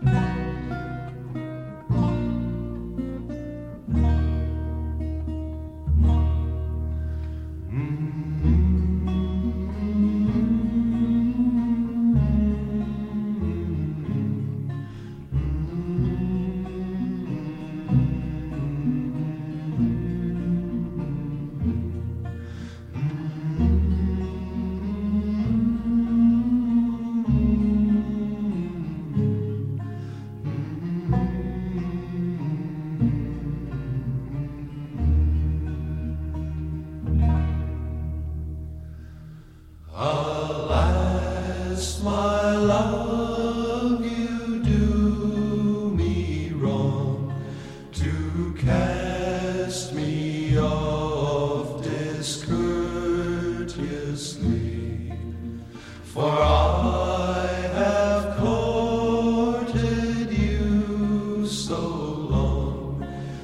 Alas, my love, you do me wrong to cast me off discourteously, for I have courted you so long,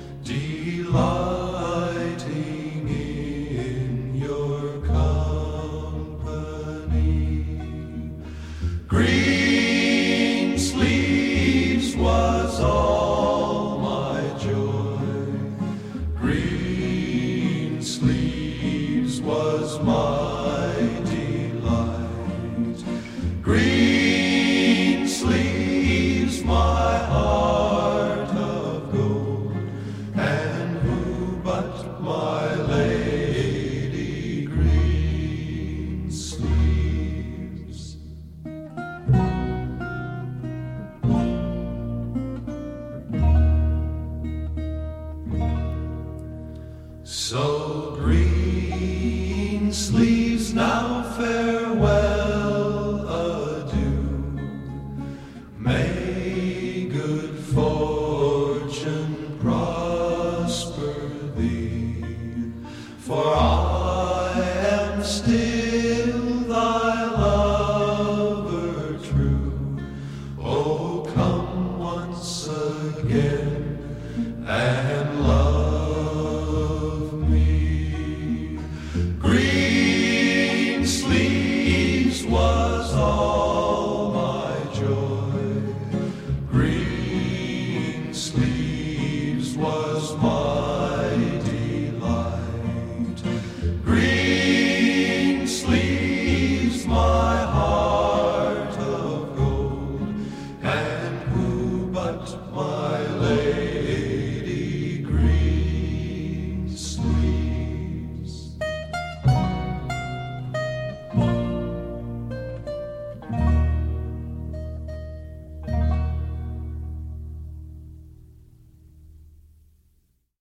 delighting in your green sleeves was all my joy. Green sleeves was my delight. Green sleeves, my heart of gold. And who but my lady green sleeves? So